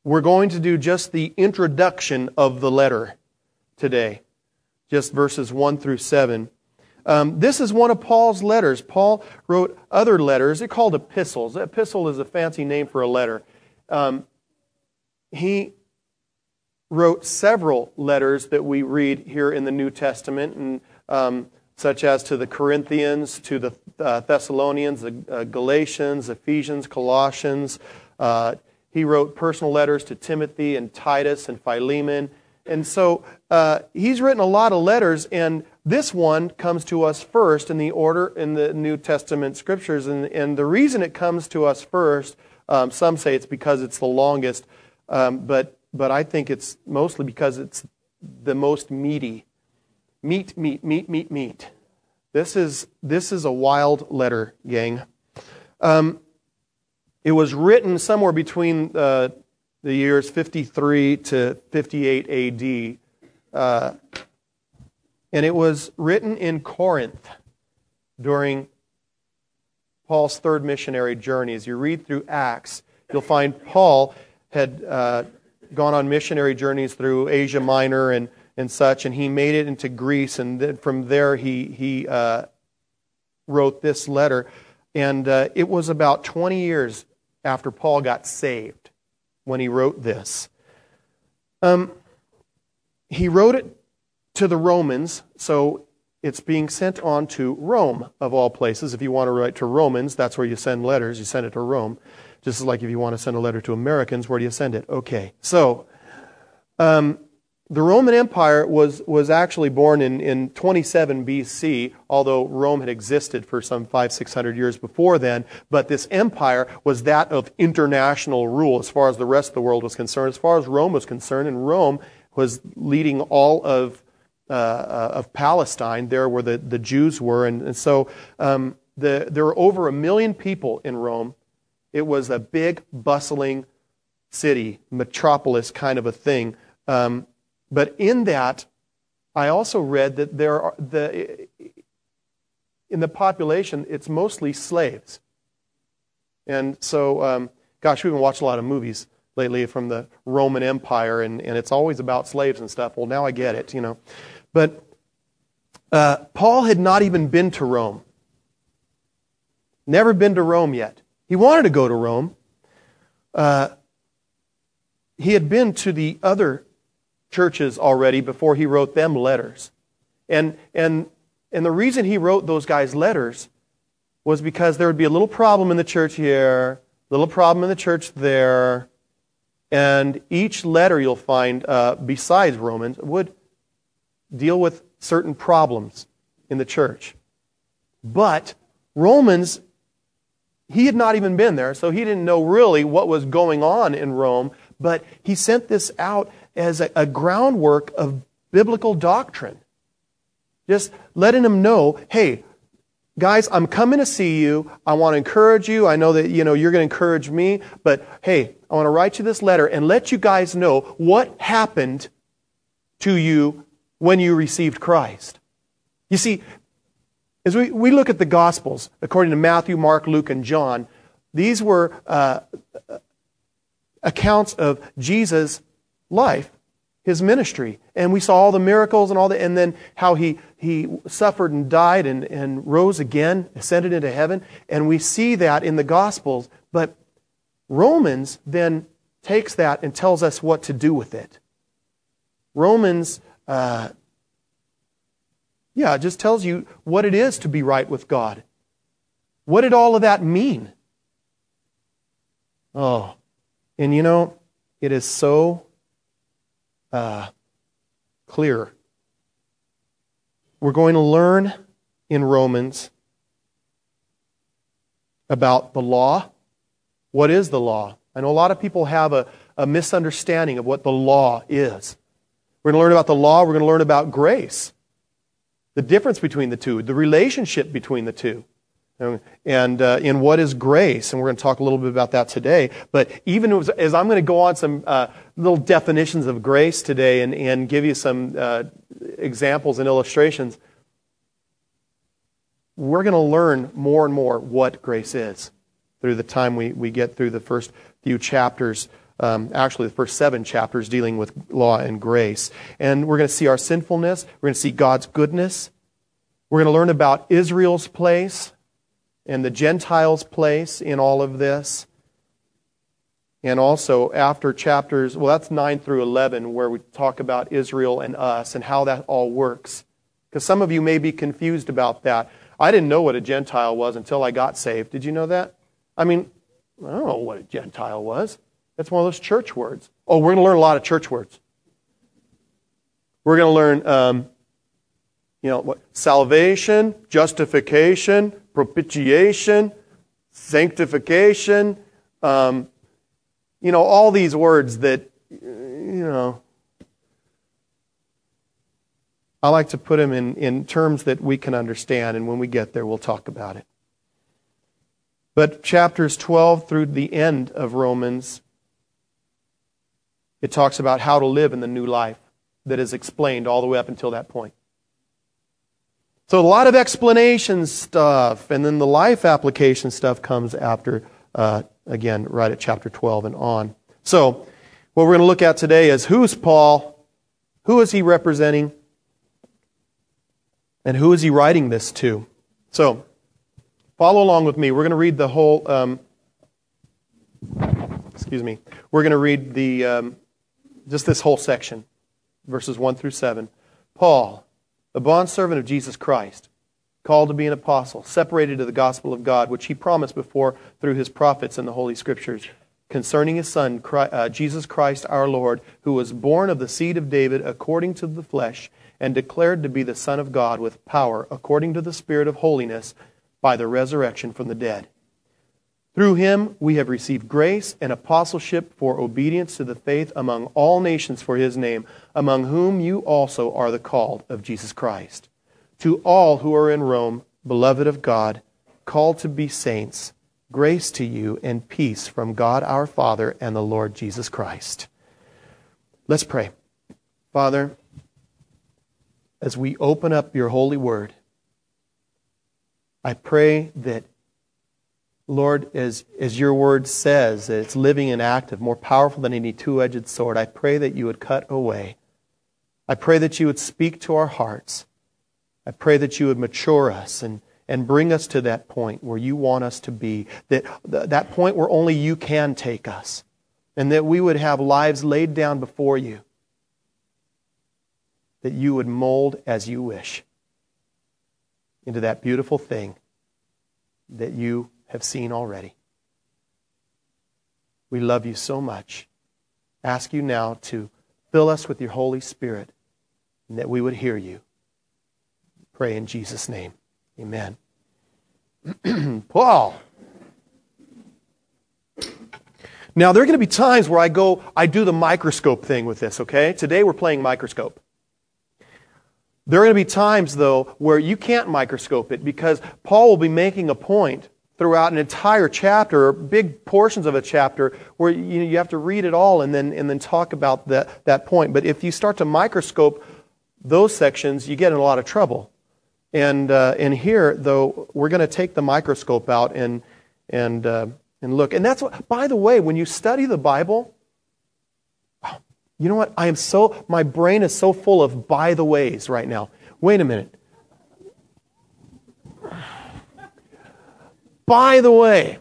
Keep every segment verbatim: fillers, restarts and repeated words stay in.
we're going to do just the introduction of the letter today, just verses one through seven. Um, this is one of Paul's letters. Paul wrote other letters. They're called epistles. Epistle is a fancy name for a letter. Um, he wrote several letters that we read here in the New Testament, and um, such as to the Corinthians, to the uh, Thessalonians, the uh, Galatians, Ephesians, Colossians. Uh, he wrote personal letters to Timothy and Titus and Philemon. And so uh, he's written a lot of letters, and this one comes to us first in the order in the New Testament scriptures. And, and the reason it comes to us first, um, some say it's because it's the longest, um, but but I think it's mostly because it's the most meaty. Meat, meat, meat, meat, meat. This is this is a wild letter, gang. Um, it was written somewhere between uh, the years fifty-three to fifty-eight A D, uh, and it was written in Corinth during Paul's third missionary journey. As you read through Acts, you'll find Paul had uh, gone on missionary journeys through Asia Minor and and such, and he made it into Greece, and then from there he he uh, wrote this letter, and uh, it was about twenty years after Paul got saved when he wrote this. Um, he wrote it to the Romans, so it's being sent on to Rome, of all places. If you want to write to Romans, that's where you send letters. You send it to Rome. Just like if you want to send a letter to Americans, where do you send it? Okay, so um, the Roman Empire was, was actually born in, in twenty-seven B C, although Rome had existed for some five, six hundred years before then. But this empire was that of international rule as far as the rest of the world was concerned. As far as Rome was concerned, and Rome was leading all of uh, uh, of Palestine, there where the, the Jews were. And, and so um, the, there were over a million people in Rome. It was a big, bustling city, metropolis kind of a thing. Um, But in that, I also read that there are the in the population, it's mostly slaves. And so, um, gosh, we've been watching a lot of movies lately from the Roman Empire, and, and it's always about slaves and stuff. Well, now I get it, you know. But uh, Paul had not even been to Rome. Never been to Rome yet. He wanted to go to Rome. Uh, he had been to the other churches already before he wrote them letters. And and and the reason he wrote those guys letters was because there would be a little problem in the church here, a little problem in the church there, and each letter you'll find, uh, besides Romans, would deal with certain problems in the church. But Romans, he had not even been there, so he didn't know really what was going on in Rome, but he sent this out as a, a groundwork of biblical doctrine. Just letting them know, hey, guys, I'm coming to see you. I want to encourage you. I know that, you know, you're going to encourage me, but hey, I want to write you this letter and let you guys know what happened to you when you received Christ. You see, as we, we look at the Gospels, according to Matthew, Mark, Luke, and John, these were uh, accounts of Jesus' life, his ministry. And we saw all the miracles and all the, and then how he, he suffered and died and, and rose again, ascended into heaven. And we see that in the Gospels. But Romans then takes that and tells us what to do with it. Romans, uh, yeah, it just tells you what it is to be right with God. What did all of that mean? Oh, and you know, it is so Uh, clear. We're going to learn in Romans about the law. What is the law? I know a lot of people have a, a misunderstanding of what the law is. We're going to learn about the law. We're going to learn about grace. The difference between the two. The relationship between the two. And uh, in what is grace, and we're going to talk a little bit about that today. But even as, as I'm going to go on some uh, little definitions of grace today and, and give you some uh, examples and illustrations, we're going to learn more and more what grace is through the time we, we get through the first few chapters um, actually the first seven chapters dealing with law and grace. And we're going to see our sinfulness. We're going to see God's goodness. We're going to learn about Israel's place and the Gentiles' place in all of this. And also after chapters, well, that's nine through eleven, where we talk about Israel and us and how that all works. Because some of you may be confused about that. I didn't know what a Gentile was until I got saved. Did you know that? I mean, I don't know what a Gentile was. That's one of those church words. Oh, we're going to learn a lot of church words. We're going to learn, um, you know, what, salvation, justification, propitiation, sanctification, um, you know, all these words that, you know, I like to put them in, in terms that we can understand, and when we get there, we'll talk about it. But chapters twelve through the end of Romans, it talks about how to live in the new life that is explained all the way up until that point. So a lot of explanation stuff, and then the life application stuff comes after, uh, again, right at chapter twelve and on. So what we're going to look at today is, who's Paul? Who is he representing? And who is he writing this to? So follow along with me. We're going to read the whole, um, excuse me, we're going to read the um, just this whole section, verses one through seven. Paul, a bondservant of Jesus Christ, called to be an apostle, separated to the gospel of God, which he promised before through his prophets in the Holy Scriptures, concerning his Son, Christ, uh, Jesus Christ our Lord, who was born of the seed of David according to the flesh, and declared to be the Son of God with power, according to the Spirit of holiness, by the resurrection from the dead. Through him we have received grace and apostleship for obedience to the faith among all nations for his name, among whom you also are the called of Jesus Christ. To all who are in Rome, beloved of God, called to be saints, grace to you and peace from God our Father and the Lord Jesus Christ. Let's pray. Father, as we open up your holy word, I pray that, Lord, as, as your word says, that it's living and active, more powerful than any two-edged sword, I pray that you would cut away. I pray that you would speak to our hearts. I pray that you would mature us and, and bring us to that point where you want us to be, that, that point where only you can take us, and that we would have lives laid down before you, that you would mold as you wish into that beautiful thing that you have seen already. We love you so much. Ask you now to fill us with your Holy Spirit, and that we would hear you. Pray in Jesus' name. Amen. Paul. Now, there are going to be times where I go, I do the microscope thing with this, okay? Today we're playing microscope. There are going to be times, though, where you can't microscope it, because Paul will be making a point throughout an entire chapter, or big portions of a chapter, where you, you have to read it all and then and then talk about that, that point. But if you start to microscope those sections, you get in a lot of trouble. And uh, and here, though, we're going to take the microscope out and and uh, and look. And that's what, by the way, when you study the Bible, you know what? I am so, my brain is so full of by the ways right now. Wait a minute. By the way,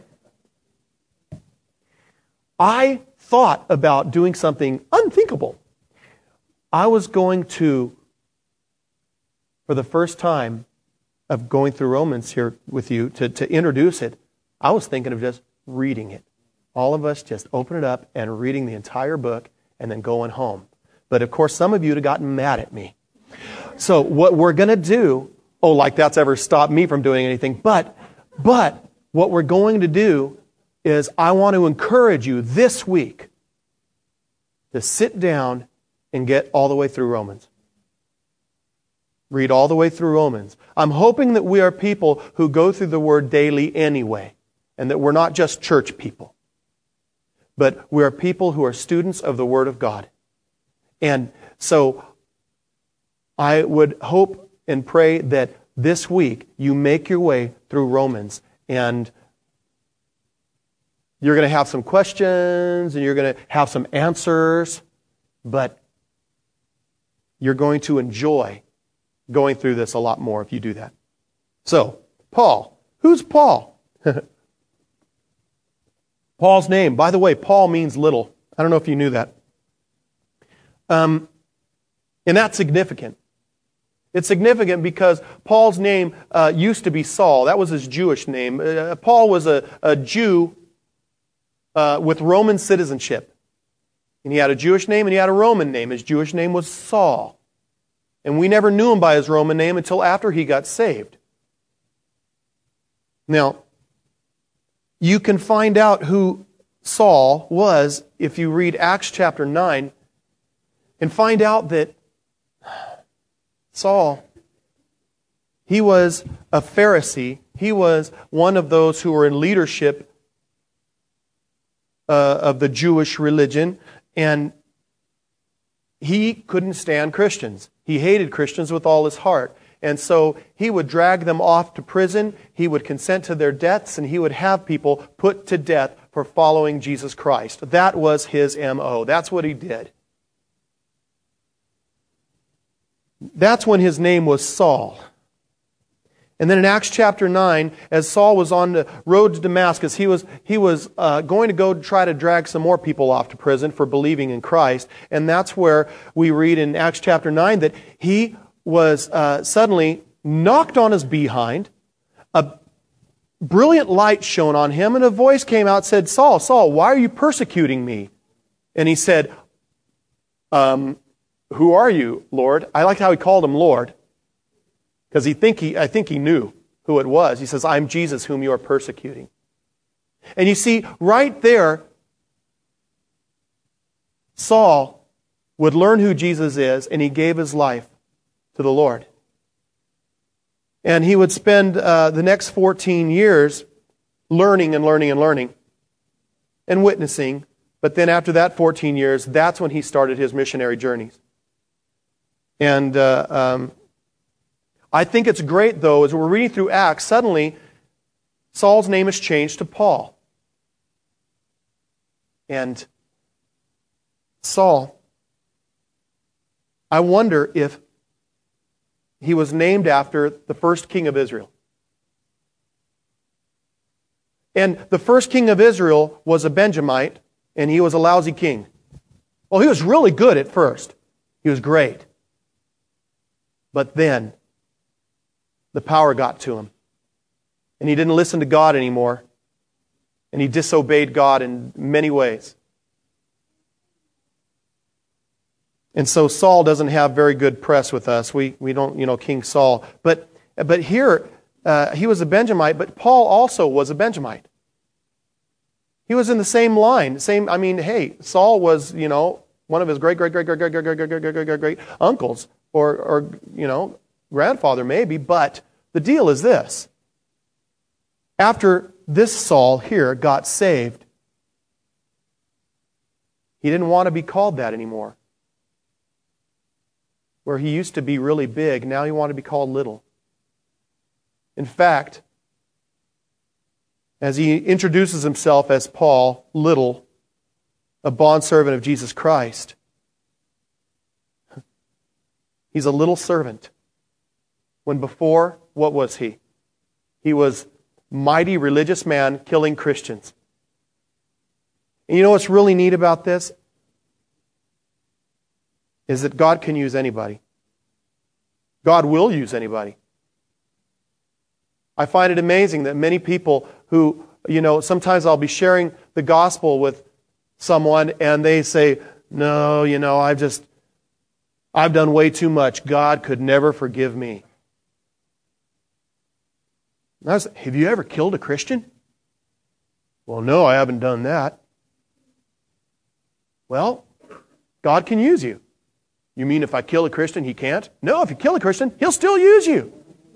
I thought about doing something unthinkable. I was going to, for the first time of going through Romans here with you, to, to introduce it, I was thinking of just reading it. All of us just open it up and reading the entire book and then going home. But of course, some of you have gotten mad at me. So what we're going to do, oh, like that's ever stopped me from doing anything, but, but what we're going to do is I want to encourage you this week to sit down and get all the way through Romans. Read all the way through Romans. I'm hoping that we are people who go through the Word daily anyway, and that we're not just church people, but we are people who are students of the Word of God. And so I would hope and pray that this week you make your way through Romans and You're going to have some questions and you're going to have some answers, but you're going to enjoy going through this a lot more if you do that. So, Paul. Who's Paul? Paul's name. By the way, Paul means little. I don't know if you knew that. Um, and that's significant. It's significant because Paul's name uh, used to be Saul. That was his Jewish name. Uh, Paul was a, a Jew uh, with Roman citizenship. And he had a Jewish name and he had a Roman name. His Jewish name was Saul. And we never knew him by his Roman name until after he got saved. Now, you can find out who Saul was if you read Acts chapter nine and find out that Saul, he was a Pharisee. He was one of those who were in leadership uh, of the Jewish religion, and he couldn't stand Christians. He hated Christians with all his heart. And so he would drag them off to prison, he would consent to their deaths, and he would have people put to death for following Jesus Christ. That was his M O. That's what he did. That's when his name was Saul. And then in Acts chapter nine, as Saul was on the road to Damascus, he was, he was uh, going to go try to drag some more people off to prison for believing in Christ. And that's where we read in Acts chapter nine that he was uh, suddenly knocked on his behind, a brilliant light shone on him, and a voice came out and said, Saul, Saul, why are you persecuting me? And he said, um, who are you, Lord? I liked how he called him Lord, because he think he, I think he knew who it was. He says, I'm Jesus whom you are persecuting. And you see, right there, Saul would learn who Jesus is, and he gave his life to the Lord. And he would spend uh, the next fourteen years learning and learning and learning and witnessing. But then after that fourteen years, that's when he started his missionary journeys. And uh, um, I think it's great, though, as we're reading through Acts, suddenly Saul's name is changed to Paul. And Saul, I wonder if he was named after the first king of Israel. And the first king of Israel was a Benjamite, and he was a lousy king. Well, he was really good at first. He was great. But then, the power got to him. And he didn't listen to God anymore. And he disobeyed God in many ways. And so Saul doesn't have very good press with us. We we don't, you know, King Saul. But but here, uh, he was a Benjamite, but Paul also was a Benjamite. He was in the same line. Same, I mean, hey, Saul was, you know, one of his great, great, great, great, great, great, great, great, great, great, great, great uncles, or, or, you know, grandfather maybe, but the deal is this. After this Saul here got saved, he didn't want to be called that anymore. Where he used to be really big, now he wanted to be called little. In fact, as he introduces himself as Paul, little, a bondservant of Jesus Christ, he's a little servant. When before, what was he? He was mighty religious man killing Christians. And you know what's really neat about this? Is that God can use anybody. God will use anybody. I find it amazing that many people who, you know, sometimes I'll be sharing the gospel with someone and they say, no, you know, I've just, I've done way too much. God could never forgive me. And I was, have you ever killed a Christian? Well, no, I haven't done that. Well, God can use you. You mean if I kill a Christian, He can't? No, if you kill a Christian, He'll still use you.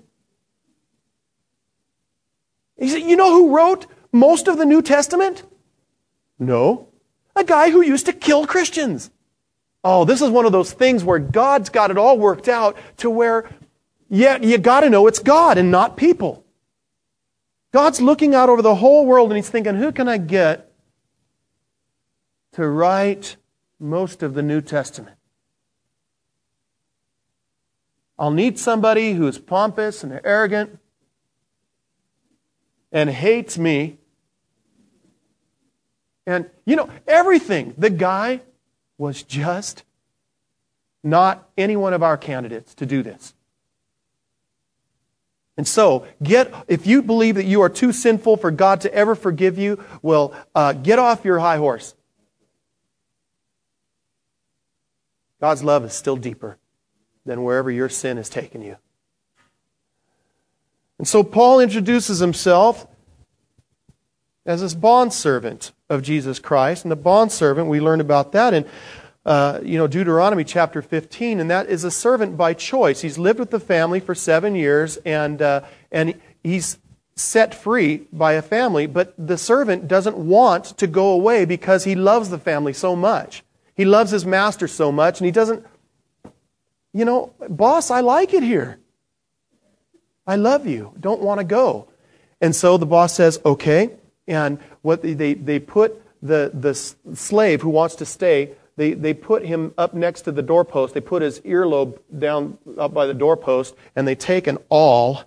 He said, you know who wrote most of the New Testament? No. A guy who used to kill Christians. Oh, this is one of those things where God's got it all worked out to where, yeah, you got to know it's God and not people. God's looking out over the whole world and He's thinking, who can I get to write most of the New Testament. I'll need somebody who is pompous and arrogant and hates me. And, you know, everything. The guy was just not any one of our candidates to do this. And so, get if you believe that you are too sinful for God to ever forgive you, well, uh, get off your high horse. God's love is still deeper than wherever your sin has taken you. And so Paul introduces himself as this bondservant of Jesus Christ. And the bondservant, we learned about that in uh, you know, Deuteronomy chapter fifteen, and that is a servant by choice. He's lived with the family for seven years, and uh, and he's set free by a family, but the servant doesn't want to go away because he loves the family so much. He loves his master so much, and he doesn't, you know, boss, I like it here. I love you. Don't want to go. And so the boss says, okay. And what they, they, they put the, the slave who wants to stay, they, they put him up next to the doorpost. They put his earlobe down up by the doorpost, and they take an awl,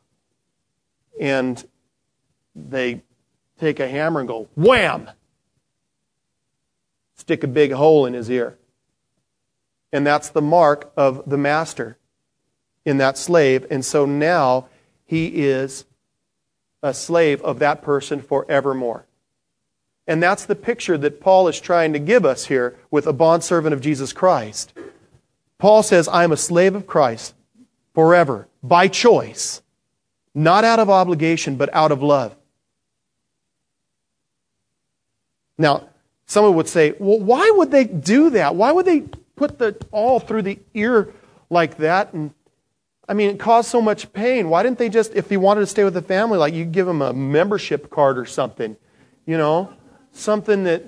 and they take a hammer and go, wham! Stick a big hole in his ear. And that's the mark of the master in that slave. And so now he is a slave of that person forevermore. And that's the picture that Paul is trying to give us here with a bondservant of Jesus Christ. Paul says, I am a slave of Christ forever, by choice, not out of obligation, but out of love. Now, someone would say, well, why would they do that? Why would they put the awl through the ear like that? And I mean, it caused so much pain. Why didn't they just, if he wanted to stay with the family, like you give him a membership card or something, you know, something that...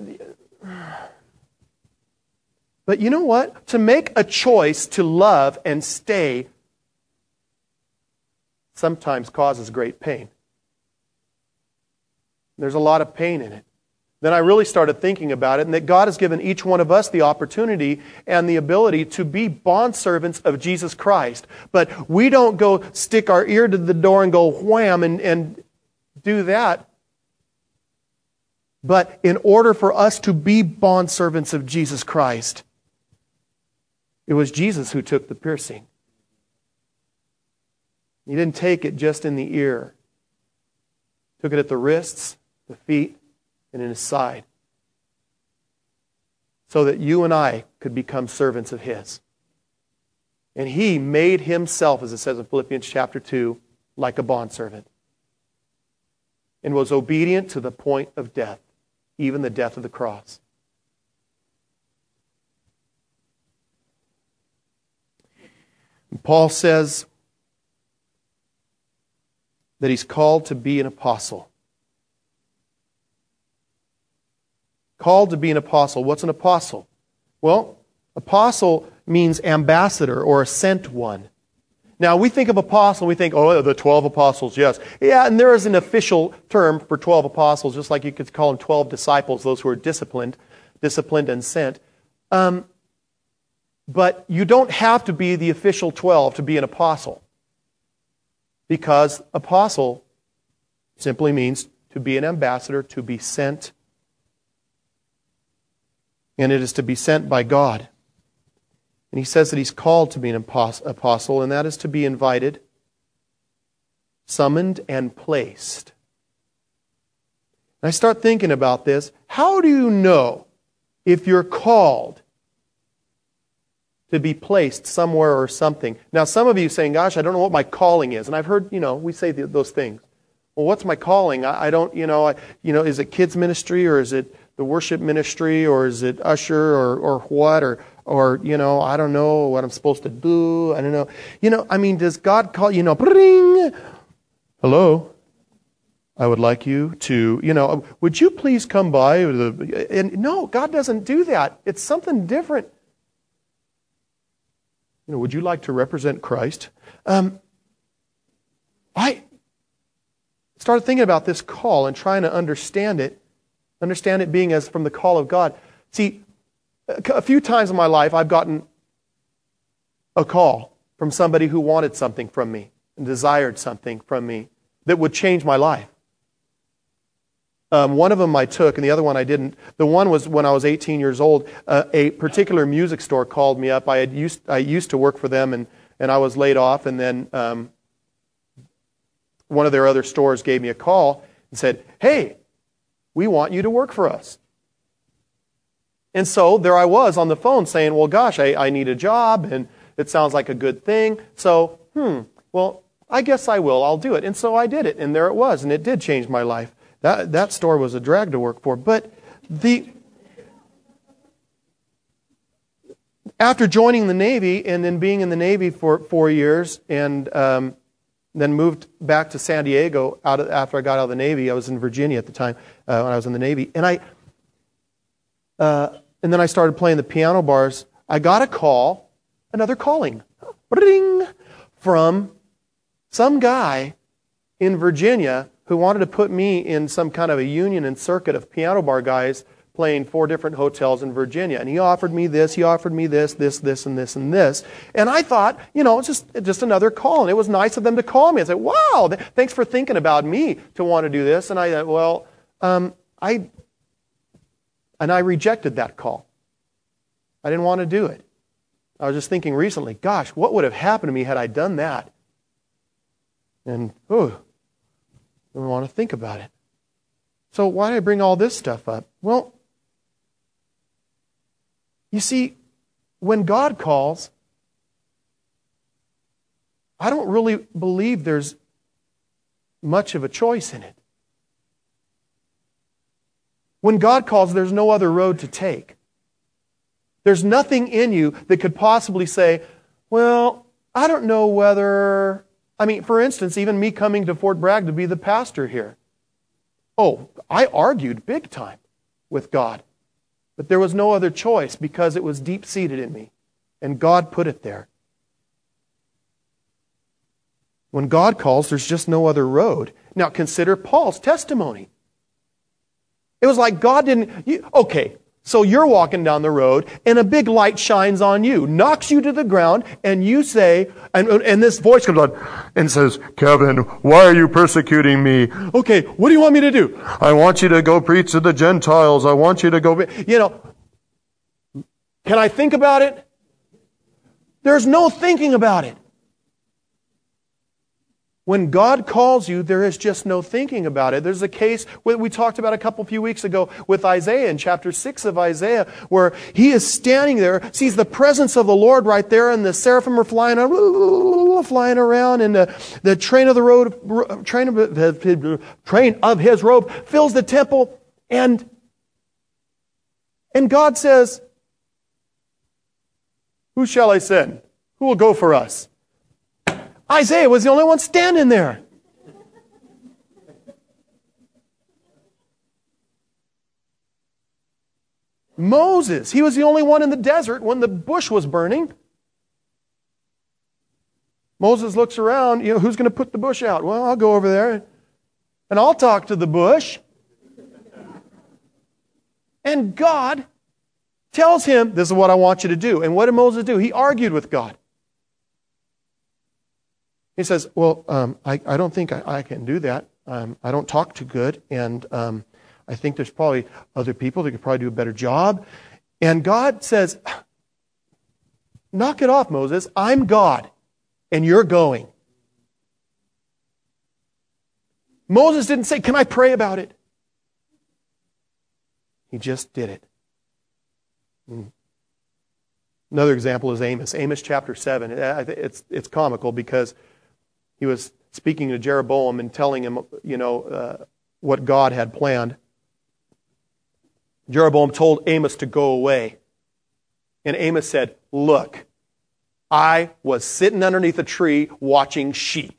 But you know what? To make a choice to love and stay sometimes causes great pain. There's a lot of pain in it. Then I really started thinking about it, and that God has given each one of us the opportunity and the ability to be bondservants of Jesus Christ. But we don't go stick our ear to the door and go wham and, and do that. But in order for us to be bondservants of Jesus Christ, it was Jesus who took the piercing. He didn't take it just in the ear. He took it at the wrists, the feet, and in his side, so that you and I could become servants of his. And he made himself, as it says in Philippians chapter two, like a bondservant, and was obedient to the point of death, even the death of the cross. And Paul says that he's called to be an apostle. Called to be an apostle. What's an apostle? Well, apostle means ambassador or a sent one. Now, we think of apostle, we think, oh, the twelve apostles, yes. Yeah, and there is an official term for twelve apostles, just like you could call them twelve disciples, those who are disciplined, disciplined and sent. Um, but you don't have to be the official twelve to be an apostle, because apostle simply means to be an ambassador, to be sent. And it is to be sent by God. And he says that he's called to be an apostle, and that is to be invited, summoned, and placed. And I start thinking about this. How do you know if you're called to be placed somewhere or something? Now, some of you are saying, gosh, I don't know what my calling is. And I've heard, you know, we say those things. Well, what's my calling? I, I don't, you know, I, you know, is it kids ministry, or is it the worship ministry, or is it usher, or or what, or or you know, I don't know what I'm supposed to do. I don't know. You know, I mean, does God call, you know, bring, hello, I would like you to, you know, would you please come by? And no, God doesn't do that. It's something different. You know, would you like to represent Christ? Um, I started thinking about this call and trying to understand it. Understand it being as from the call of God. See, a few times in my life I've gotten a call from somebody who wanted something from me and desired something from me that would change my life. Um, one of them I took, and the other one I didn't. The one was when I was eighteen years old. Uh, a particular music store called me up. I had used I used to work for them, and and I was laid off. And then um, one of their other stores gave me a call and said, "Hey, we want you to work for us." And so there I was on the phone saying, "Well, gosh, I, I need a job, and it sounds like a good thing. So, hmm, well, I guess I will. I'll do it." And so I did it, and there it was, and it did change my life. That that store was a drag to work for. But the after joining the Navy and then being in the Navy for four years and um, then moved back to San Diego out of, after I got out of the Navy. I was in Virginia at the time uh, when I was in the Navy. And I uh, and then I started playing the piano bars. I got a call, another calling, Bring, from some guy in Virginia who wanted to put me in some kind of a union and circuit of piano bar guys playing four different hotels in Virginia. And he offered me this, he offered me this, this, this, and this, and this. And I thought, you know, it's just, just another call. And it was nice of them to call me. I said, wow, th- thanks for thinking about me to want to do this. And I said, well, um, I, and I rejected that call. I didn't want to do it. I was just thinking recently, gosh, what would have happened to me had I done that? And, oh, I don't want to think about it. So why did I bring all this stuff up? Well, you see, when God calls, I don't really believe there's much of a choice in it. When God calls, there's no other road to take. There's nothing in you that could possibly say, well, I don't know whether... I mean, for instance, even me coming to Fort Bragg to be the pastor here. Oh, I argued big time with God. But there was no other choice because it was deep-seated in me. And God put it there. When God calls, there's just no other road. Now consider Paul's testimony. It was like God didn't... You, okay, so you're walking down the road and a big light shines on you, knocks you to the ground, and you say, and, and this voice comes on and says, Kevin, why are you persecuting me? Okay, what do you want me to do? I want you to go preach to the Gentiles. I want you to go... You know, can I think about it? There's no thinking about it. When God calls you, there is just no thinking about it. There's a case we talked about a couple few weeks ago with Isaiah in chapter six of Isaiah, where he is standing there, sees the presence of the Lord right there, and the seraphim are flying around, flying around, and the, the train of the road, train of, train of his robe fills the temple, and and God says, "Who shall I send? Who will go for us?" Isaiah was the only one standing there. Moses, he was the only one in the desert when the bush was burning. Moses looks around, you know, who's going to put the bush out? Well, I'll go over there and I'll talk to the bush. And God tells him, this is what I want you to do. And what did Moses do? He argued with God. He says, well, um, I, I don't think I, I can do that. Um, I don't talk too good, and um, I think there's probably other people that could probably do a better job. And God says, knock it off, Moses. I'm God, and you're going. Moses didn't say, can I pray about it? He just did it. Mm. Another example is Amos. Amos chapter seven. It's, it's comical because he was speaking to Jeroboam and telling him, you know, uh, what God had planned. Jeroboam told Amos to go away. And Amos said, look, I was sitting underneath a tree watching sheep.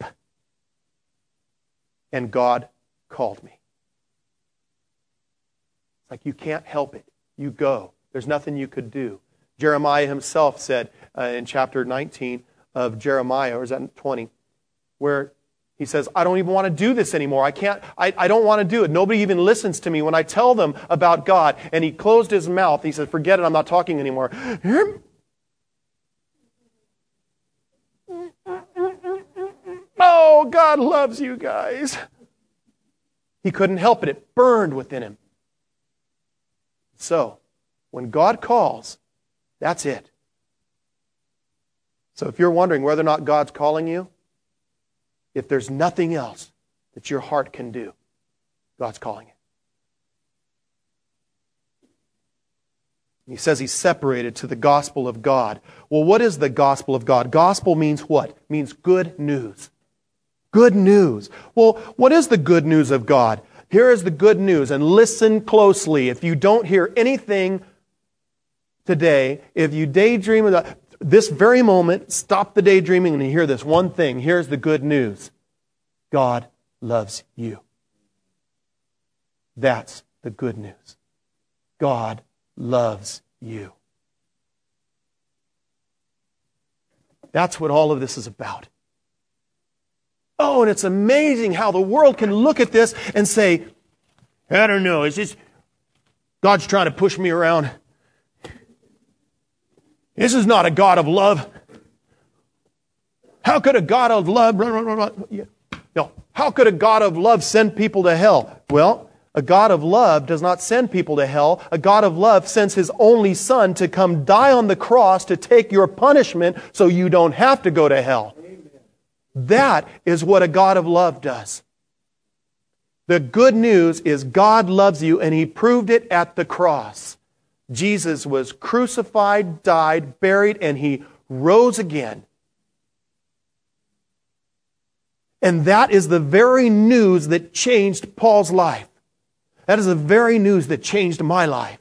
And God called me. It's like, you can't help it. You go. There's nothing you could do. Jeremiah himself said uh, in chapter nineteen of Jeremiah, or is that twenty, where He says, I don't even want to do this anymore. I can't, I, I don't want to do it. Nobody even listens to me when I tell them about God. And he closed his mouth. He said, forget it, I'm not talking anymore. Oh, God loves you guys. He couldn't help it. It burned within him. So, when God calls, that's it. So if you're wondering whether or not God's calling you, if there's nothing else that your heart can do, God's calling it. He says he's separated to the gospel of God. Well, what is the gospel of God? Gospel means what? It means good news. Good news. Well, what is the good news of God? Here is the good news, and listen closely. If you don't hear anything today, if you daydream about this very moment, stop the daydreaming and hear this one thing. Here's the good news. God loves you. That's the good news. God loves you. That's what all of this is about. Oh, and it's amazing how the world can look at this and say, I don't know, is this God's trying to push me around? This is not a God of love. How could a God of love... Blah, blah, blah, blah. No. How could a God of love send people to hell? Well, a God of love does not send people to hell. A God of love sends His only Son to come die on the cross to take your punishment so you don't have to go to hell. Amen. That is what a God of love does. The good news is God loves you, and He proved it at the cross. Jesus was crucified, died, buried, and He rose again. And that is the very news that changed Paul's life. That is the very news that changed my life.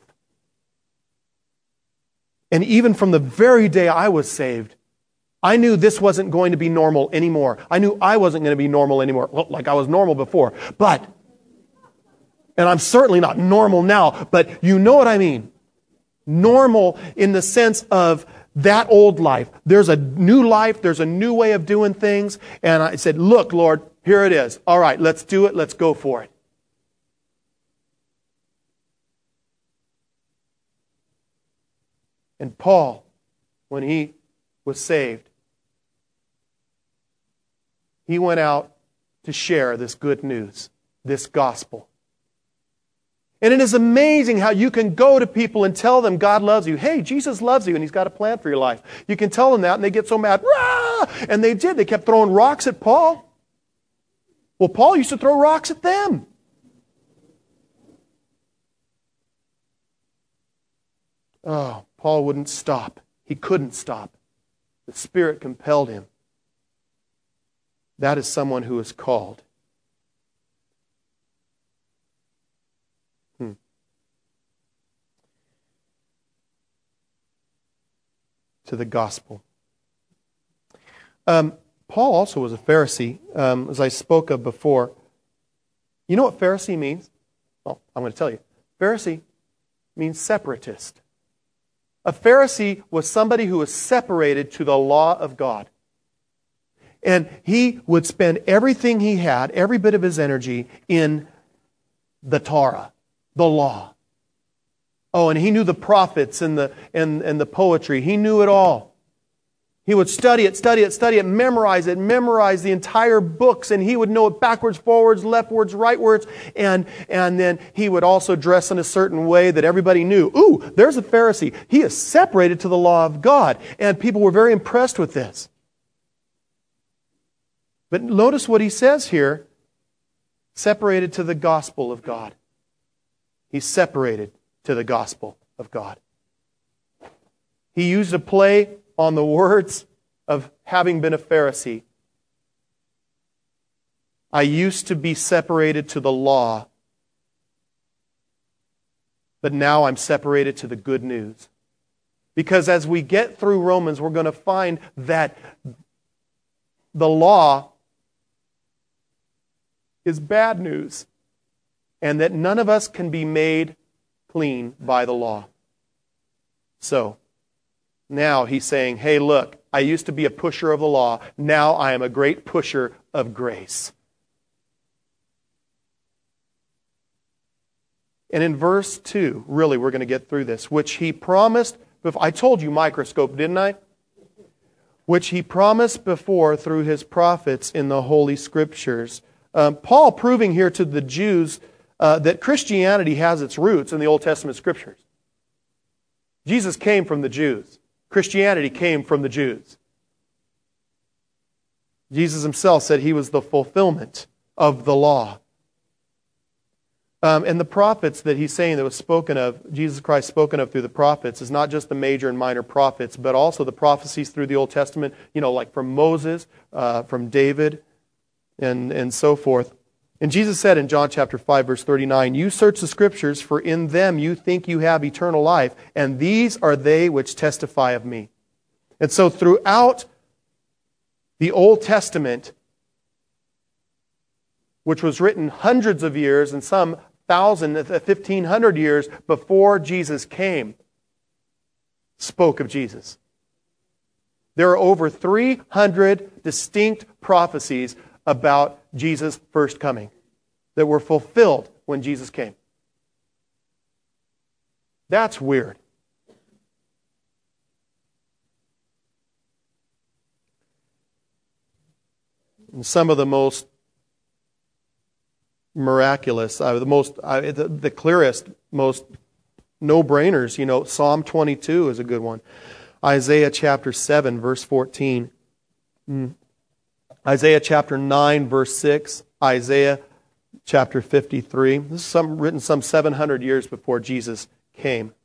And even from the very day I was saved, I knew this wasn't going to be normal anymore. I knew I wasn't going to be normal anymore. Well, like I was normal before. But, and I'm certainly not normal now, but you know what I mean. Normal in the sense of that old life. There's a new life. There's a new way of doing things. And I said, look, Lord, here it is. All right, let's do it. Let's go for it. And Paul, when he was saved, he went out to share this good news, this gospel. And it is amazing how you can go to people and tell them God loves you. Hey, Jesus loves you and He's got a plan for your life. You can tell them that and they get so mad. Rah! And they did. They kept throwing rocks at Paul. Well, Paul used to throw rocks at them. Oh, Paul wouldn't stop. He couldn't stop. The Spirit compelled him. That is someone who is called. To the gospel. Um, Paul also was a Pharisee, um, as I spoke of before. You know what Pharisee means? Well, I'm going to tell you. Pharisee means separatist. A Pharisee was somebody who was separated to the law of God. And he would spend everything he had, every bit of his energy, in the Torah, the law. Oh, and he knew the prophets and the, and, and the poetry. He knew it all. He would study it, study it, study it, memorize it, memorize the entire books, and he would know it backwards, forwards, leftwards, rightwards, and, and then he would also dress in a certain way that everybody knew. Ooh, there's a Pharisee. He is separated to the law of God, and people were very impressed with this. But notice what he says here, separated to the gospel of God. He's separated to the gospel of God. He used a play on the words of having been a Pharisee. I used to be separated to the law, but now I'm separated to the good news. Because as we get through Romans, we're going to find that the law is bad news, and that none of us can be made clean by the law. So, Now he's saying, hey, look, I used to be a pusher of the law. Now I am a great pusher of grace. And in verse two, really, we're going to get through this, which he promised, I told you microscope, didn't I? Which he promised before through his prophets in the Holy Scriptures. Um, Paul proving here to the Jews uh, that Christianity has its roots in the Old Testament Scriptures. Jesus came from the Jews. Christianity came from the Jews. Jesus himself said he was the fulfillment of the law. Um, and the prophets that he's saying that was spoken of, Jesus Christ spoken of through the prophets, is not just the major and minor prophets, but also the prophecies through the Old Testament, you know, like from Moses, uh, from David, and, and so forth. And Jesus said in John chapter five, verse thirty-nine, "You search the Scriptures, for in them you think you have eternal life, and these are they which testify of me." And so throughout the Old Testament, which was written hundreds of years and some thousand, fifteen hundred years before Jesus came, spoke of Jesus. There are over three hundred distinct prophecies about Jesus' first coming that were fulfilled when Jesus came. That's weird. And some of the most miraculous, uh, the most, uh, the, the clearest, most no-brainers, you know, Psalm twenty-two is a good one. Isaiah chapter seven, verse fourteen. Mm. Isaiah chapter nine, verse six. Isaiah chapter fifty-three. This is some, written some seven hundred years before Jesus came.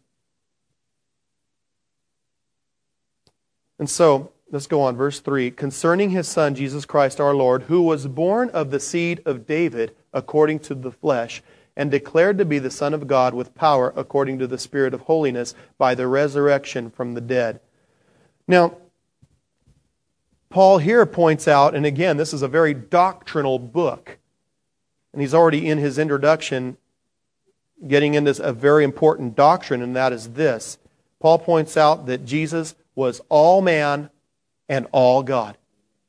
And so, let's go on. Verse three. "Concerning his Son, Jesus Christ our Lord, who was born of the seed of David according to the flesh, and declared to be the Son of God with power according to the Spirit of holiness by the resurrection from the dead." Now, Paul here points out, and again, this is a very doctrinal book, and he's already in his introduction getting into a very important doctrine, and that is this. Paul points out that Jesus was all man and all God.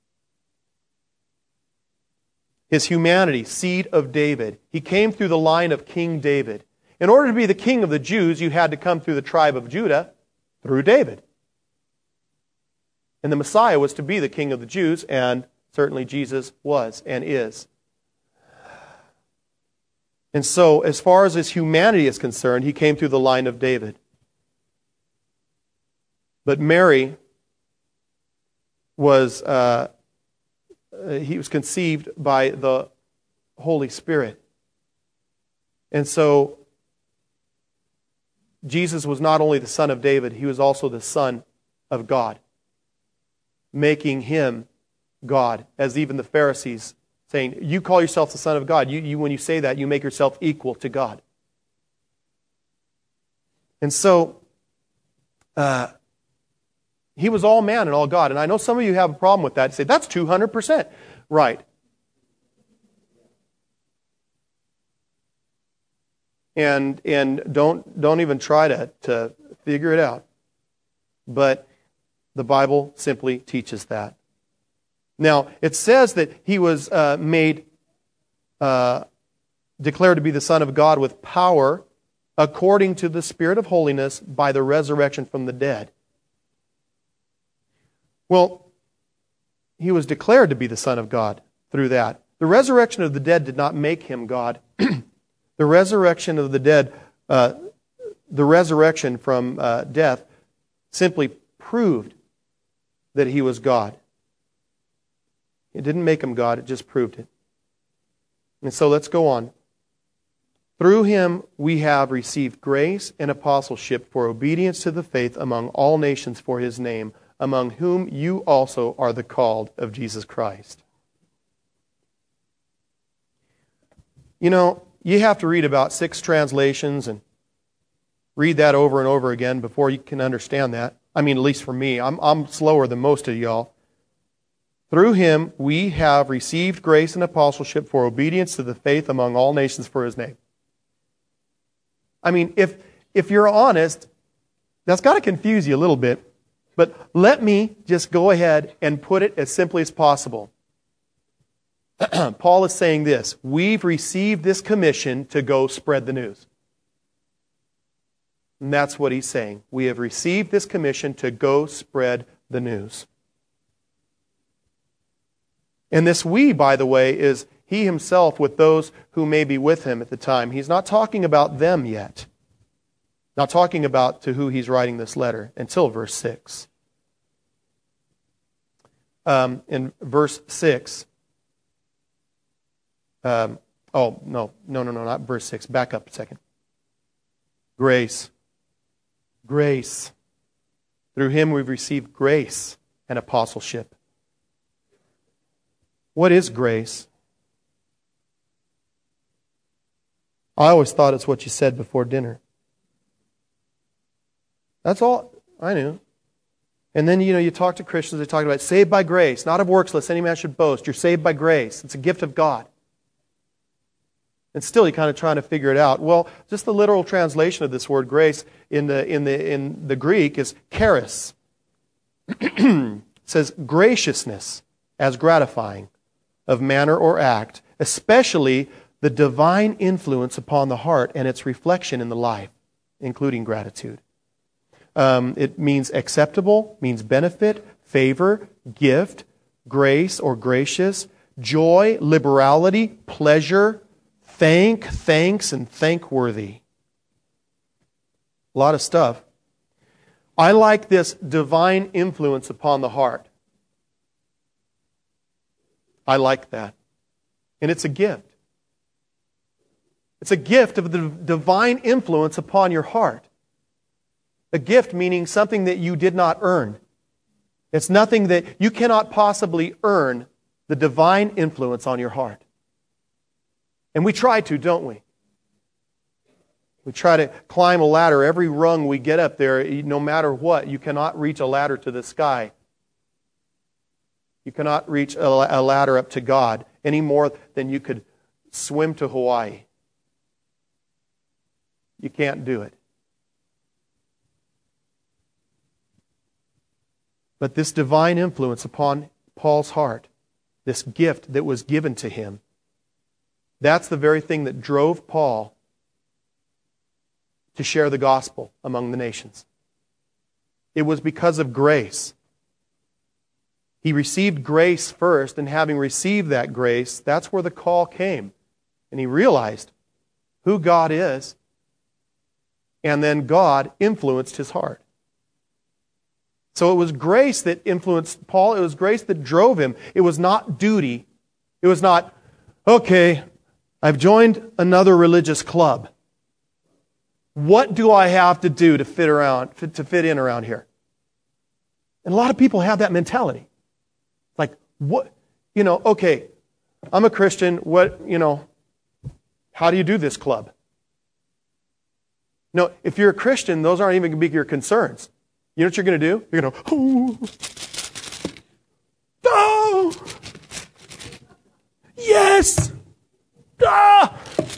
His humanity, seed of David. He came through the line of King David. In order to be the king of the Jews, you had to come through the tribe of Judah, through David. And the Messiah was to be the king of the Jews, and certainly Jesus was and is. And so, as far as his humanity is concerned, he came through the line of David. But Mary was, uh, he was conceived by the Holy Spirit. And so, Jesus was not only the Son of David, he was also the Son of God, making him God, as even the Pharisees saying, you call yourself the Son of God. You, you, when you say that, you make yourself equal to God. And so, uh, he was all man and all God. And I know some of you have a problem with that. You say, that's two hundred percent. Right. And and don't don't even try to, to figure it out. But the Bible simply teaches that. Now, it says that he was uh, made, uh, declared to be the Son of God with power according to the Spirit of holiness by the resurrection from the dead. Well, he was declared to be the Son of God through that. The resurrection of the dead did not make him God. The resurrection of the dead, uh, the resurrection from uh, death simply proved that he was God. It didn't make him God, it just proved it. And so let's go on. Through him we have received grace and apostleship for obedience to the faith among all nations for his name, among whom you also are the called of Jesus Christ. You know, you have to read about six translations and read that over and over again before you can understand that. I mean, at least for me. I'm, I'm slower than most of y'all. Through him we have received grace and apostleship for obedience to the faith among all nations for his name. I mean, if if you're honest, that's got to confuse you a little bit. But let me just go ahead and put it as simply as possible. Paul is saying this: we've received this commission to go spread the news. And that's what he's saying. We have received this commission to go spread the news. And this we, by the way, is he himself with those who may be with him at the time. He's not talking about them yet. Not talking about to who he's writing this letter until verse six. Um, in verse six, um, oh, no, no, no, no, not verse six. Back up a second. Grace. Grace. Through him we've received grace and apostleship. What is grace? I always thought it's what you said before dinner. That's all I knew. And then, you know, you talk to Christians, they talk about saved by grace, not of works, lest any man should boast. You're saved by grace. It's a gift of God. And still you're kind of trying to figure it out. Well, just the literal translation of this word grace in the in the in the Greek is charis. It says graciousness as gratifying of manner or act, especially the divine influence upon the heart and its reflection in the life, including gratitude. Um, it means acceptable, means benefit, favor, gift, grace or gracious, joy, liberality, pleasure, thank, thanks, and thankworthy. A lot of stuff. I like this divine influence upon the heart. I like that. And it's a gift. It's a gift of the divine influence upon your heart. A gift meaning something that you did not earn. It's nothing that you cannot possibly earn the divine influence on your heart. And we try to, don't we? We try to climb a ladder. Every rung we get up there, no matter what, you cannot reach a ladder to the sky. You cannot reach a ladder up to God any more than you could swim to Hawaii. You can't do it. But this divine influence upon Paul's heart, this gift that was given to him, that's the very thing that drove Paul to share the gospel among the nations. It was because of grace. He received grace first, and having received that grace, that's where the call came. And he realized who God is, and then God influenced his heart. So it was grace that influenced Paul. It was grace that drove him. It was not duty. It was not, okay, I've joined another religious club. What do I have to do to fit around, to fit in around here? And a lot of people have that mentality. Like, what, you know, okay, I'm a Christian. What, you know, how do you do this club? No, if you're a Christian, those aren't even going to be your concerns. You know what you're going to do? You're going to, oh, oh, yes, ah.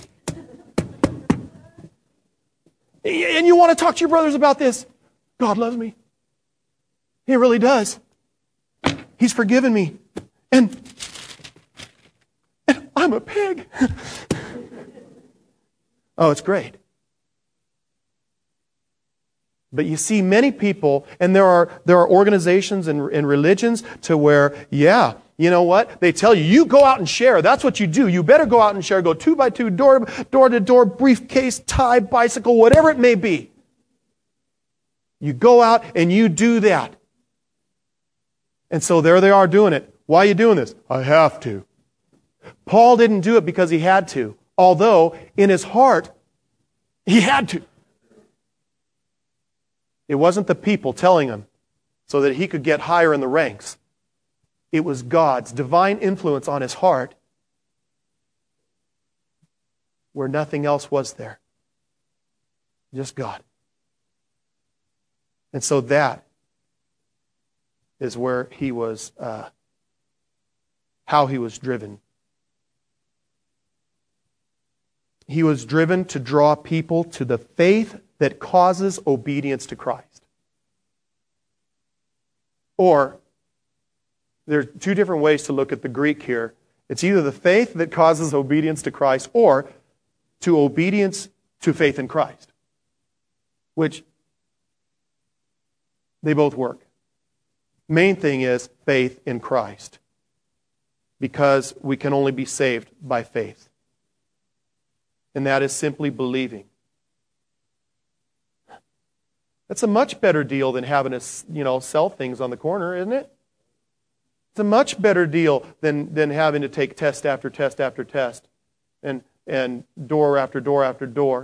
And you want to talk to your brothers about this. God loves me. He really does. He's forgiven me. And, and I'm a pig. Oh, it's great. But you see many people, and there are there are organizations and, and religions to where, yeah, you know what? They tell you, you go out and share. That's what you do. You better go out and share. Go two by two, door, door to door, briefcase, tie, bicycle, whatever it may be. You go out and you do that. And so there they are doing it. Why are you doing this? I have to. Paul didn't do it because he had to, although in his heart, he had to. It wasn't the people telling him so that he could get higher in the ranks. It was God's divine influence on his heart where nothing else was there. Just God. And so that is where he was, uh, how he was driven. He was driven to draw people to the faith that causes obedience to Christ. Or, there are two different ways to look at the Greek here. It's either the faith that causes obedience to Christ or to obedience to faith in Christ, which they both work. Main thing is faith in Christ, because we can only be saved by faith. And that is simply believing. That's a much better deal than having to, you know, sell things on the corner, isn't it? It's a much better deal than, than having to take test after test after test and, and door after door after door.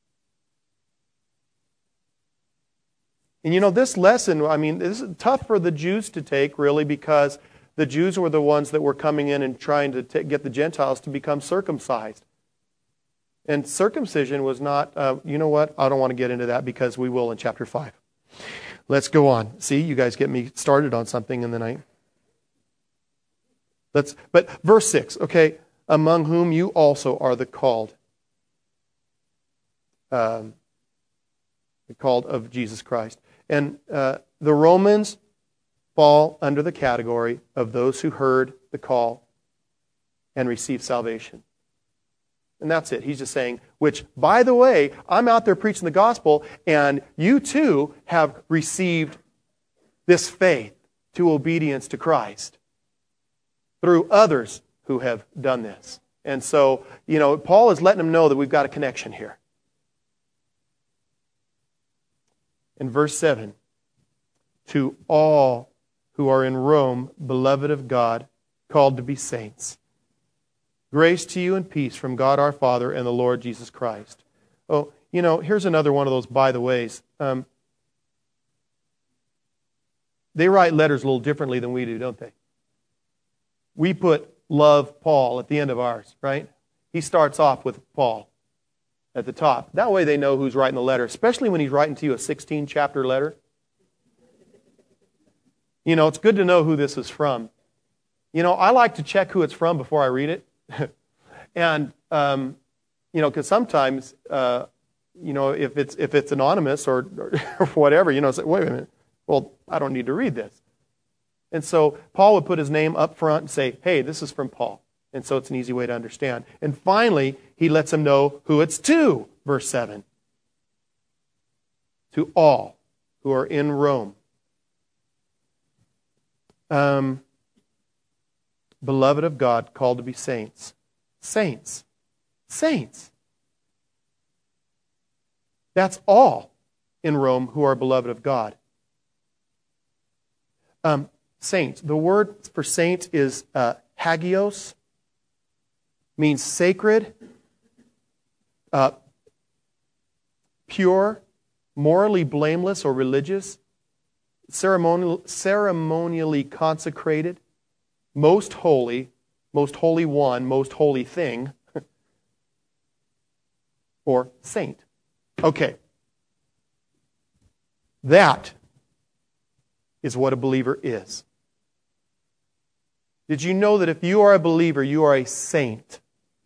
And you know, this lesson, I mean, this is tough for the Jews to take, really, because the Jews were the ones that were coming in and trying to t- get the Gentiles to become circumcised. And circumcision was not, uh, you know what, I don't want to get into that because we will in chapter five. Let's go on. See, you guys get me started on something and then I... Let's, but verse six, okay, among whom you also are the called. Um, the called of Jesus Christ. And uh, the Romans fall under the category of those who heard the call and received salvation. And that's it. He's just saying, which, by the way, I'm out there preaching the gospel, and you too have received this faith to obedience to Christ through others who have done this. And so, you know, Paul is letting them know that we've got a connection here. In verse seven, to all who are in Rome, beloved of God, called to be saints. Grace to you and peace from God our Father and the Lord Jesus Christ. Oh, you know, here's another one of those by the ways. Um, they write letters a little differently than we do, don't they? We put love Paul at the end of ours, right? He starts off with Paul at the top. That way they know who's writing the letter, especially when he's writing to you a sixteen-chapter letter. You know, it's good to know who this is from. You know, I like to check who it's from before I read it. and, um, you know, because sometimes, uh, you know, if it's if it's anonymous or, or whatever, you know, say, wait a minute, well, I don't need to read this. And so Paul would put his name up front and say, hey, this is from Paul. And so it's an easy way to understand. And finally, he lets them know who it's to, verse seven. To all who are in Rome. Um, beloved of God, called to be saints. Saints. Saints. That's all in Rome who are beloved of God. Um, saints. The word for saint is uh, hagios. Means sacred, uh, pure, morally blameless or religious, ceremonial, ceremonially consecrated, most holy, most holy one, most holy thing, or saint. Okay. That is what a believer is. Did you know that if you are a believer, you are a saint?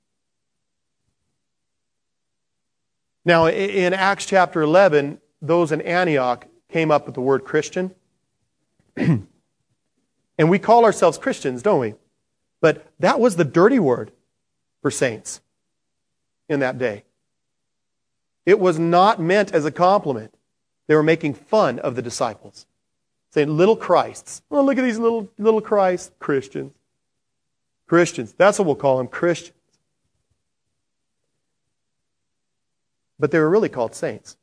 Now, in Acts chapter eleven, those in Antioch came up with the word Christian. And we call ourselves Christians, don't we? But that was the dirty word for saints in that day. It was not meant as a compliment. They were making fun of the disciples. Saying, little Christs. Oh, look at these little, little Christ Christians. Christians. That's what we'll call them, Christians. But they were really called saints.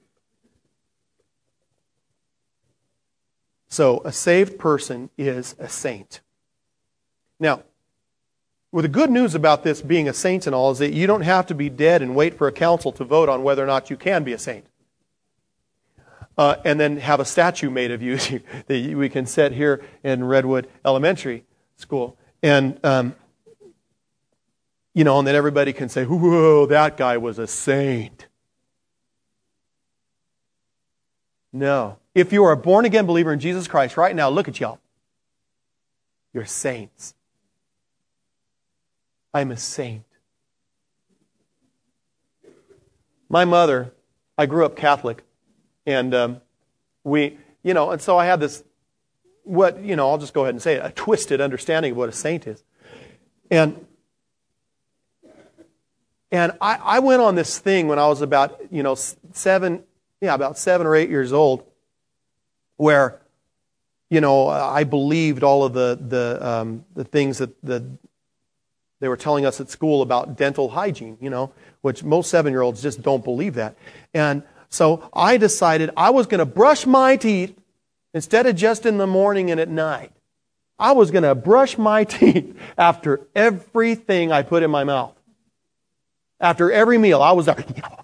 So, a saved person is a saint. Now, well, the good news about this being a saint and all is that you don't have to be dead and wait for a council to vote on whether or not you can be a saint. Uh, and then have a statue made of you that we can set here in Redwood Elementary School. And, um, you know, and then everybody can say, whoa, that guy was a saint. No. If you are a born-again believer in Jesus Christ right now, look at y'all. You're saints. I'm a saint. My mother, I grew up Catholic. And um, we, you know, and so I had this, what, you know, I'll just go ahead and say it, a twisted understanding of what a saint is. And and I, I went on this thing when I was about, you know, seven, yeah, about seven or eight years old, where, you know, I believed all of the the um, the things that the they were telling us at school about dental hygiene, you know, which most seven-year-olds just don't believe that. And so I decided I was going to brush my teeth instead of just in the morning and at night. I was going to brush my teeth after everything I put in my mouth. After every meal, I was there.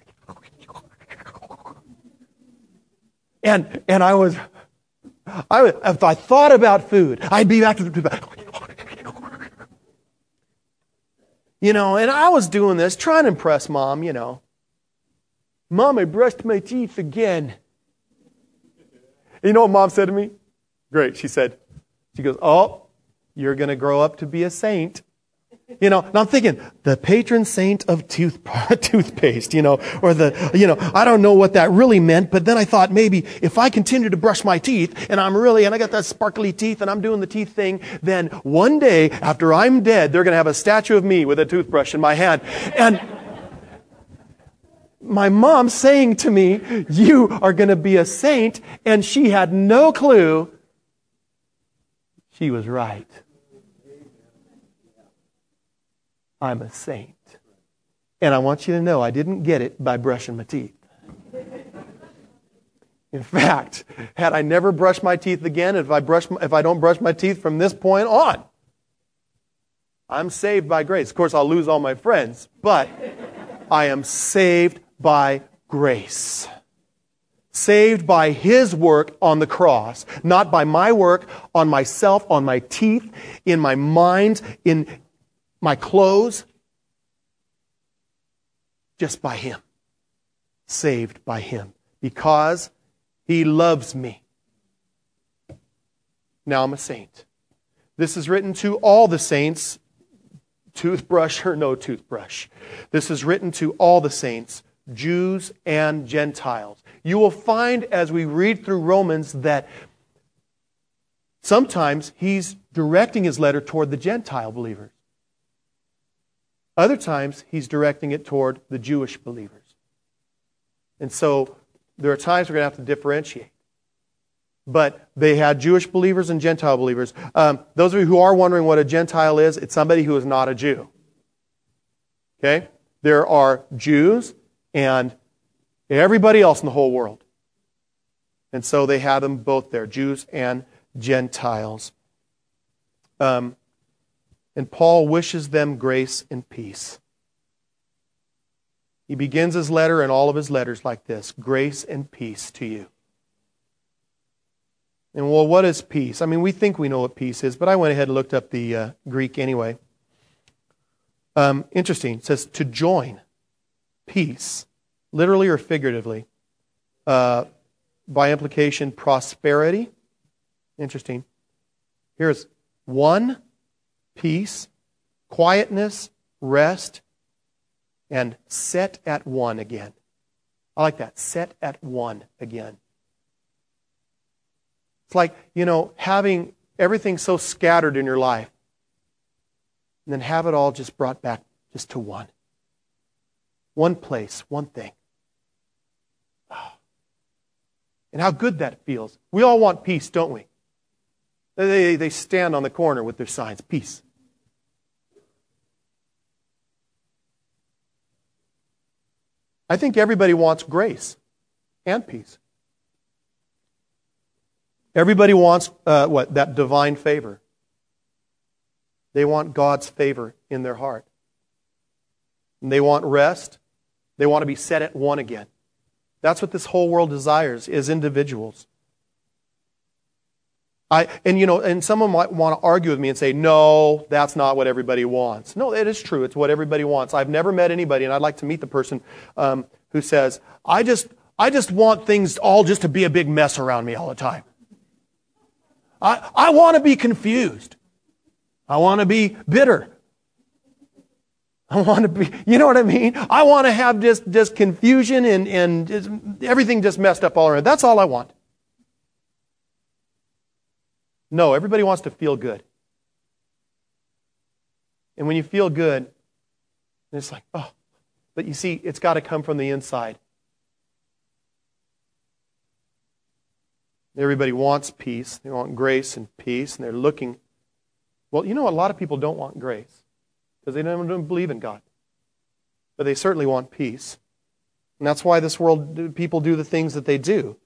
And, and I was, I, if I thought about food, I'd be back to the, you know, and I was doing this, trying to impress Mom, you know. Mom, I brushed my teeth again. You know what Mom said to me? Great, she said, she goes, oh, you're going to grow up to be a saint. You know, and I'm thinking, the patron saint of tooth, toothpaste, you know, or the, you know, I don't know what that really meant, but then I thought maybe if I continue to brush my teeth, and I'm really, and I got that sparkly teeth, and I'm doing the teeth thing, then one day, after I'm dead, they're going to have a statue of me with a toothbrush in my hand. And my mom saying to me, you are going to be a saint, and she had no clue. She was right. I'm a saint. And I want you to know I didn't get it by brushing my teeth. In fact, had I never brushed my teeth again, if I brush, if I don't brush my teeth from this point on, I'm saved by grace. Of course, I'll lose all my friends, but I am saved by grace. Saved by His work on the cross, not by my work on myself, on my teeth, in my mind, in my clothes, just by Him. Saved by Him. Because He loves me. Now I'm a saint. This is written to all the saints, toothbrush or no toothbrush. This is written to all the saints, Jews and Gentiles. You will find as we read through Romans that sometimes he's directing his letter toward the Gentile believers. Other times, he's directing it toward the Jewish believers. And so, there are times we're going to have to differentiate. But they had Jewish believers and Gentile believers. Um, those of you who are wondering what a Gentile is, it's somebody who is not a Jew. Okay? There are Jews and everybody else in the whole world. And so they had them both there, Jews and Gentiles. Um... And Paul wishes them grace and peace. He begins his letter and all of his letters like this: grace and peace to you. And well, what is peace? I mean, we think we know what peace is, but I went ahead and looked up the uh, Greek anyway. Um, interesting. It says to join. Peace. Literally or figuratively. Uh, by implication, prosperity. Interesting. Here's one. Peace, quietness, rest, and set at one again. I like that. Set at one again. It's like, you know, having everything so scattered in your life, and then have it all just brought back just to one. One place, one thing. Oh. And how good that feels. We all want peace, don't we? They, they stand on the corner with their signs, peace. I think everybody wants grace and peace. Everybody wants, uh, what, that divine favor. They want God's favor in their heart. And they want rest. They want to be set at one again. That's what this whole world desires, is individuals. I, and you know, and someone might want to argue with me and say, no, that's not what everybody wants. No, it is true. It's what everybody wants. I've never met anybody, and I'd like to meet the person um, who says, I just, I just want things all just to be a big mess around me all the time. I, I want to be confused. I want to be bitter. I want to be, you know what I mean? I want to have just, just confusion and, and just, everything just messed up all around. That's all I want. No, everybody wants to feel good. And when you feel good, it's like, oh. But you see, it's got to come from the inside. Everybody wants peace. They want grace and peace, and they're looking. Well, you know, a lot of people don't want grace because they don't, don't believe in God. But they certainly want peace. And that's why this world, people do the things that they do.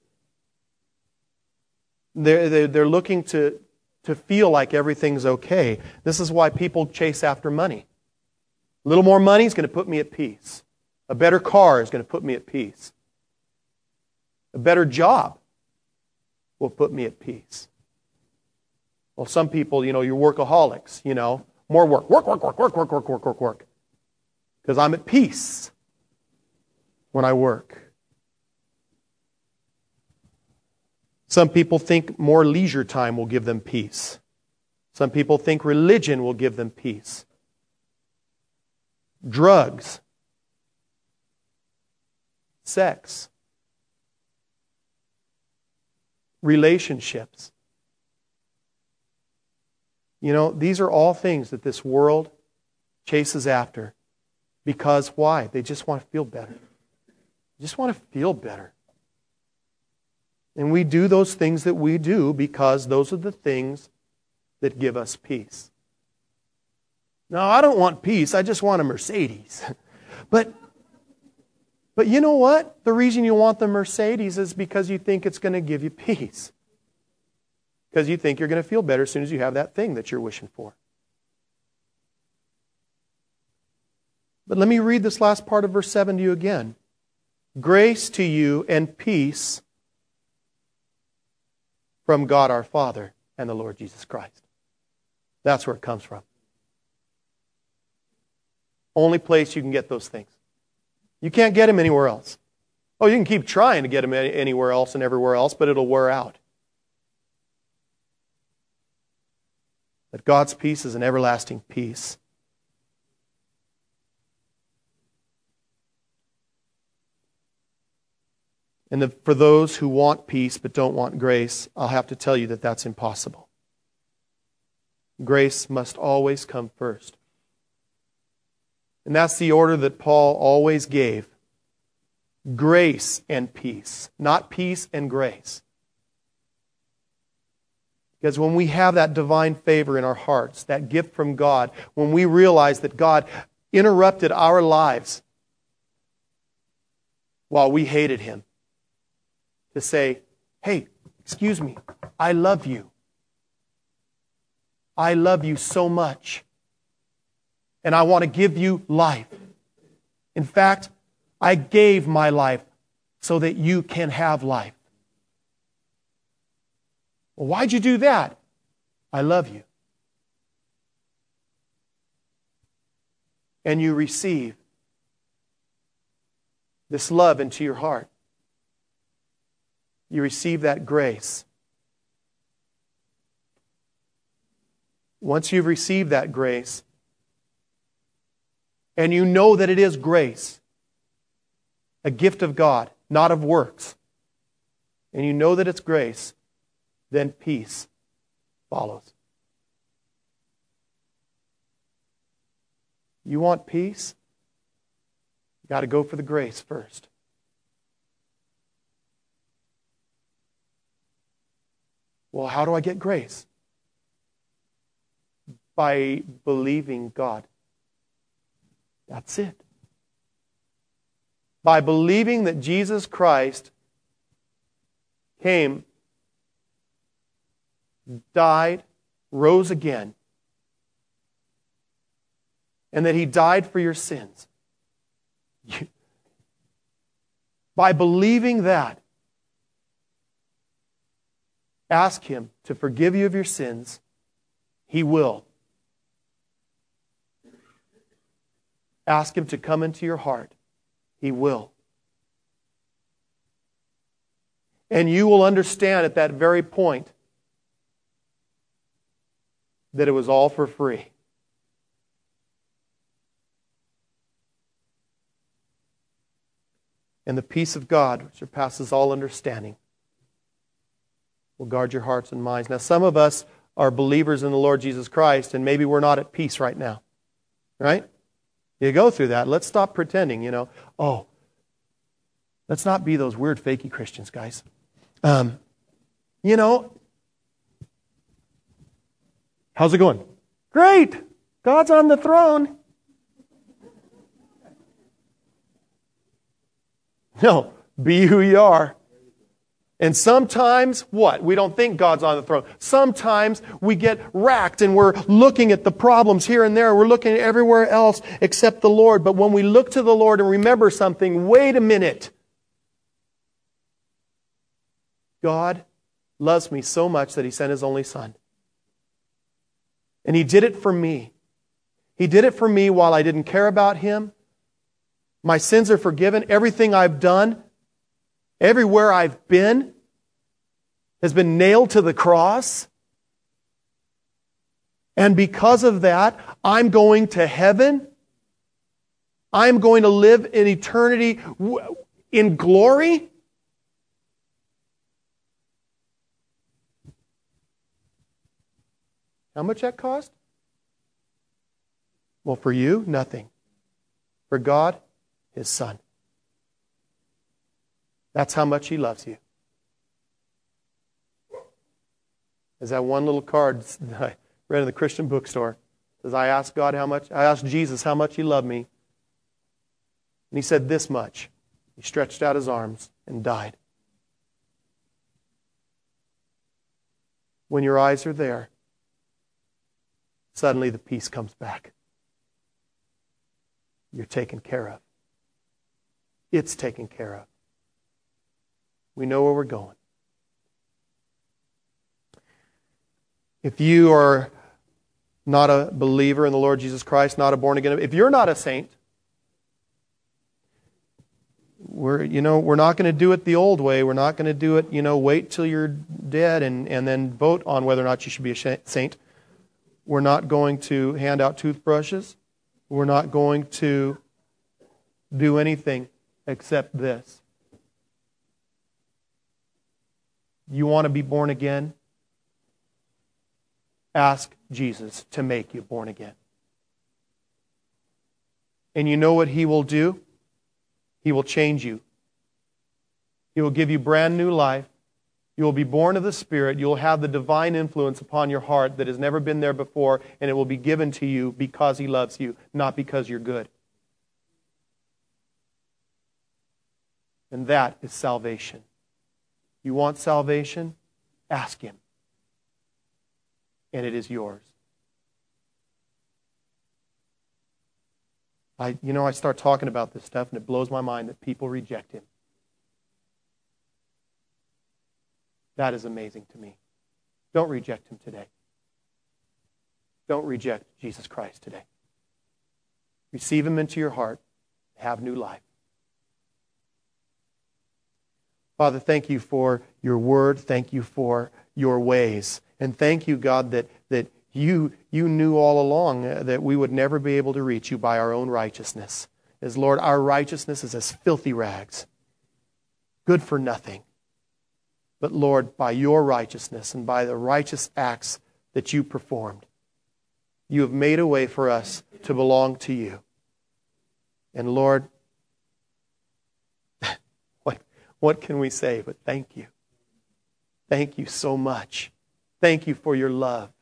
They're, they're looking to, to feel like everything's okay. This is why people chase after money. A little more money is going to put me at peace. A better car is going to put me at peace. A better job will put me at peace. Well, some people, you know, you're workaholics, you know. More work. Work, work, work, work, work, work, work, work, work. Because I'm at peace when I work. Some people think more leisure time will give them peace. Some people think religion will give them peace. Drugs. Sex. Relationships. You know, these are all things that this world chases after. Because why? They just want to feel better. They just want to feel better. And we do those things that we do because those are the things that give us peace. No, I don't want peace. I just want a Mercedes. But, but you know what? The reason you want the Mercedes is because you think it's going to give you peace. Because you think you're going to feel better as soon as you have that thing that you're wishing for. But let me read this last part of verse seven to you again. Grace to you and peace from God our Father and the Lord Jesus Christ. That's where it comes from. Only place you can get those things. You can't get them anywhere else. Oh, you can keep trying to get them anywhere else and everywhere else, but it'll wear out. But God's peace is an everlasting peace. And the, for those who want peace but don't want grace, I'll have to tell you that that's impossible. Grace must always come first. And that's the order that Paul always gave. Grace and peace, not peace and grace. Because when we have that divine favor in our hearts, that gift from God, when we realize that God interrupted our lives while we hated Him, to say, hey, excuse me, I love you. I love you so much. And I want to give you life. In fact, I gave my life so that you can have life. Well, why'd you do that? I love you. And you receive this love into your heart. You receive that grace. Once you've received that grace, and you know that it is grace, a gift of God, not of works, and you know that it's grace, then peace follows. You want peace? You got to go for the grace first. Well, how do I get grace? By believing God. That's it. By believing that Jesus Christ came, died, rose again, and that He died for your sins. You, by believing that, ask Him to forgive you of your sins. He will. Ask Him to come into your heart. He will. And you will understand at that very point that it was all for free. And the peace of God, which surpasses all understanding, will guard your hearts and minds. Now, some of us are believers in the Lord Jesus Christ, and maybe we're not at peace right now. Right? You go through that. Let's stop pretending, you know. Oh, let's not be those weird, fakey Christians, guys. Um, you know, how's it going? Great! God's on the throne. No, be who you are. And sometimes, what? We don't think God's on the throne. Sometimes we get racked and we're looking at the problems here and there. We're looking everywhere else except the Lord. But when we look to the Lord and remember something, wait a minute. God loves me so much that He sent His only Son. And He did it for me. He did it for me while I didn't care about Him. My sins are forgiven. Everything I've done, everywhere I've been, has been nailed to the cross. And because of that, I'm going to heaven. I'm going to live in eternity in glory. How much that cost? Well, for you, nothing. For God, His Son. That's how much He loves you. As that one little card that I read in the Christian bookstore says, I asked God how much, I asked Jesus how much He loved me. And He said this much. He stretched out His arms and died. When your eyes are there, suddenly the peace comes back. You're taken care of. It's taken care of. We know where we're going. If you are not a believer in the Lord Jesus Christ, not a born again, if you're not a saint, we're, you know, we're not going to do it the old way. We're not going to do it, you know, wait till you're dead and, and then vote on whether or not you should be a saint. We're not going to hand out toothbrushes. We're not going to do anything except this. You want to be born again? Ask Jesus to make you born again. And you know what He will do? He will change you. He will give you brand new life. You will be born of the Spirit. You will have the divine influence upon your heart that has never been there before, and it will be given to you because He loves you, not because you're good. And that is salvation. You want salvation? Ask Him. And it is yours. I, you know, I start talking about this stuff and it blows my mind that people reject Him. That is amazing to me. Don't reject Him today. Don't reject Jesus Christ today. Receive Him into your heart. Have new life. Father, thank You for Your word. Thank You for Your ways. And thank You, God, that, that you, you knew all along that we would never be able to reach You by our own righteousness. As Lord, our righteousness is as filthy rags, good for nothing. But Lord, by Your righteousness and by the righteous acts that You performed, You have made a way for us to belong to You. And Lord, what, what can we say but thank You? Thank You so much. Thank You for Your love.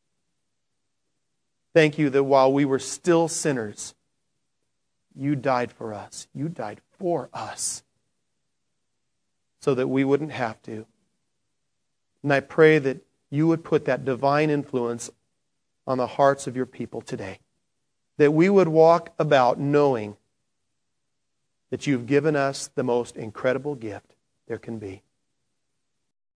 Thank You that while we were still sinners, You died for us. You died for us so that we wouldn't have to. And I pray that You would put that divine influence on the hearts of Your people today. That we would walk about knowing that You've given us the most incredible gift there can be.